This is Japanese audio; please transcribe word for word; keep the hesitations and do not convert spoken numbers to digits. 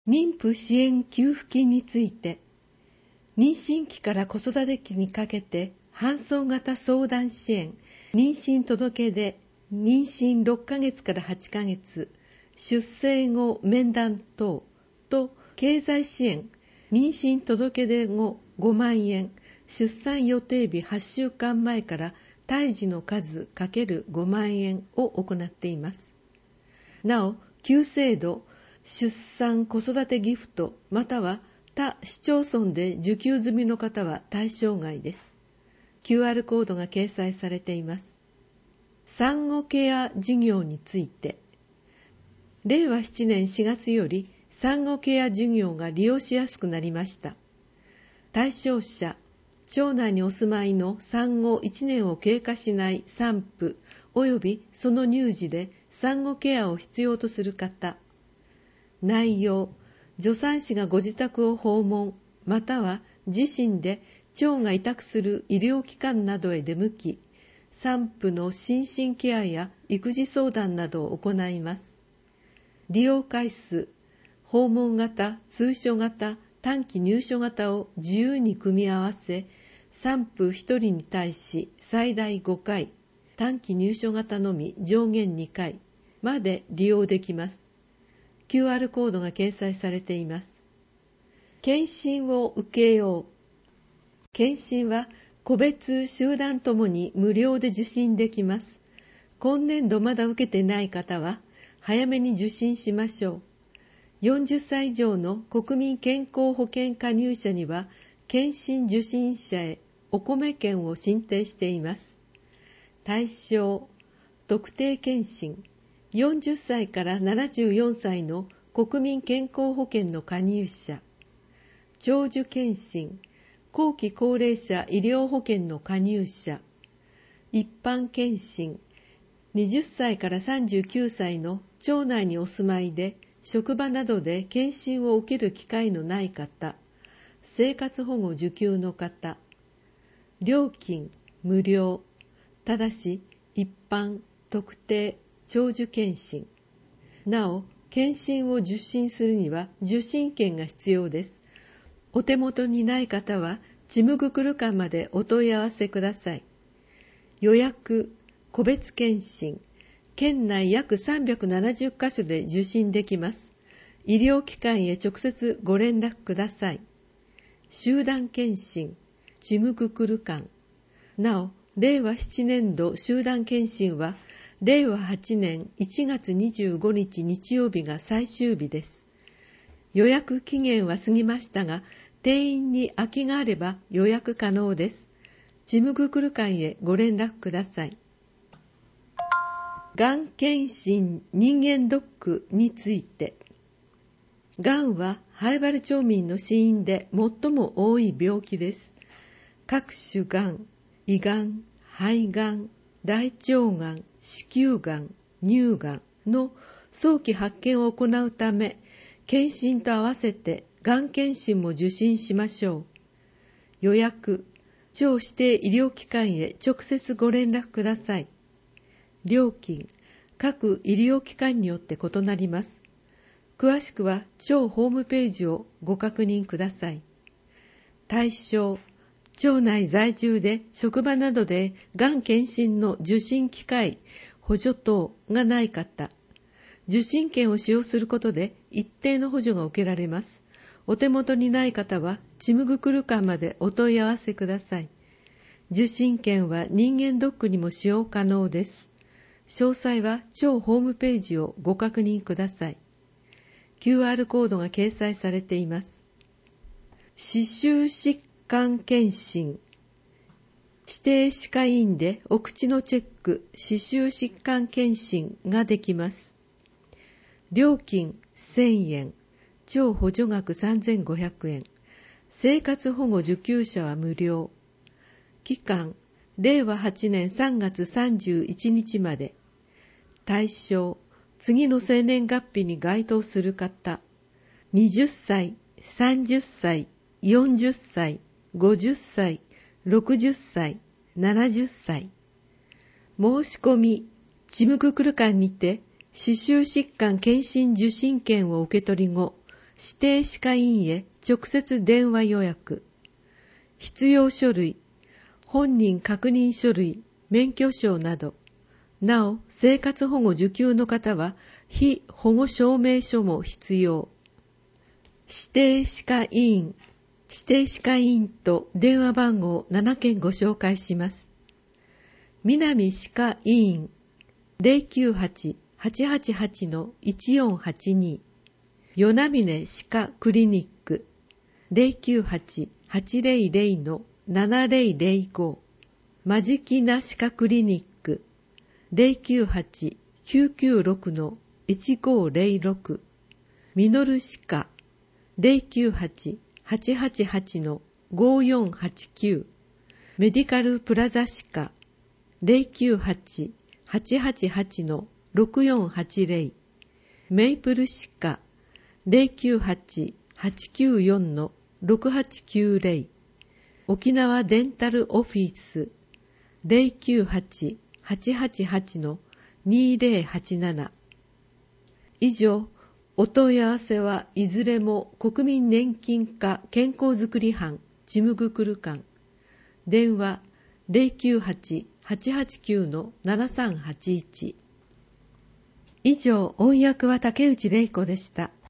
妊婦支援給付金について、妊娠期から子育て期にかけて搬送型相談支援、妊娠届出、妊娠ろっかげつからはちかげつ、出生後面談等と経済支援、妊娠届出後ごまんえん、出産予定日はっしゅうかんまえから胎児の数 ×ごまんえんを行っています。なお、旧制度、出産子育てギフトまたは他市町村で受給済みの方は対象外です。キューアール コードが掲載されています。産後ケア事業について、れいわななねんしがつより産後ケア事業が利用しやすくなりました。対象者、町内にお住まいの産後いちねんを経過しない産婦及びその乳児で産後ケアを必要とする方。内容、助産師がご自宅を訪問、または自身で町が委託する医療機関などへ出向き、産婦の心身ケアや育児相談などを行います。利用回数、訪問型、通所型、短期入所型を自由に組み合わせ、産婦ひとりに対し最大ごかい、短期入所型のみ上限にかいまで利用できます。キューアール コードが掲載されています。検診を受けよう。検診は個別、集団ともに無料で受診できます。今年度まだ受けてない方は早めに受診しましょう。よんじゅっさい以上の国民健康保険加入者には検診受診者へお米券を申請しています。対象、特定健診、よんじゅっさいからななじゅうよんさいの国民健康保険の加入者、長寿健診、後期高齢者医療保険の加入者、一般健診、はたちからさんじゅうきゅうさいの町内にお住まいで職場などで検診を受ける機会のない方、生活保護受給の方、料金無料、ただし一般、特定、長寿健診。なお、検診を受診するには受診券が必要です。お手元にない方は、ちむぐくる館までお問い合わせください。予約、個別検診、県内約さんびゃくななじゅっかしょで受診できます。医療機関へ直接ご連絡ください。集団検診、ちむぐくる館。なお、れいわななねんど集団検診は、れいわはちねんいちがつにじゅうごにち日曜日が最終日です。予約期限は過ぎましたが、定員に空きがあれば予約可能です。ちむぐくる館へご連絡ください。がん検診人間ドックについて、がんは南風原町民の死因で最も多い病気です。各種がん、胃がん、肺がん、大腸がん、子宮がん、乳がんの早期発見を行うため、検診と合わせてがん検診も受診しましょう。予約、町指定医療機関へ直接ご連絡ください。料金、各医療機関によって異なります。詳しくは町ホームページをご確認ください。対象、町内在住で職場などでがん検診の受診機会、補助等がない方、受診券を使用することで一定の補助が受けられます。お手元にない方はちむぐくる館までお問い合わせください。受診券は人間ドックにも使用可能です。詳細は町ホームページをご確認ください。キューアール コードが掲載されています。歯周疾患検診、指定歯科医院でお口のチェック、歯周疾患検診ができます。料金せんえん、町補助額さんぜんごひゃくえん、生活保護受給者は無料。期間、れいわはちねんさんがつさんじゅういちにちまで。対象、次の生年月日に該当する方、はたち、さんじゅっさい、よんじゅっさい、ごじゅっさい、ろくじゅっさい、ななじゅっさい。申し込み、ちむぐくる館にて、歯周疾患検診受診券を受け取り後、 指定歯科医院へ直接電話予約。必要書類、本人確認書類、免許証など。なお、生活保護受給の方は、被保護証明書も必要。指定歯科医院、指定歯科医院と電話番号ななけんご紹介します。南歯科医院 ゼロきゅうはち はちはちはち いちよんはちに、与那嶺歯科クリニック ゼロきゅうはち はちゼロゼロ ななゼロゼロご、間敷菜歯科クリニック ゼロきゅうはち きゅうきゅうろく いちごゼロろく、みのる歯科 ゼロきゅうはち はちはちはち ごよんはちきゅう、メディカルプラザ歯科 ゼロきゅうはち はちはちはち ろくよんはちゼロ、メイプル歯科 ゼロきゅうはち はちきゅうよん ろくはちきゅうゼロ、沖縄デンタルオフィス ゼロきゅうはち はちはちはち にゼロはちなな。以上、お問い合わせはいずれも国民年金課健康づくり班ちむぐくる館、電話ゼロきゅうはち はちはちきゅう ななさんはちいち。以上、音訳は竹内玲子でした。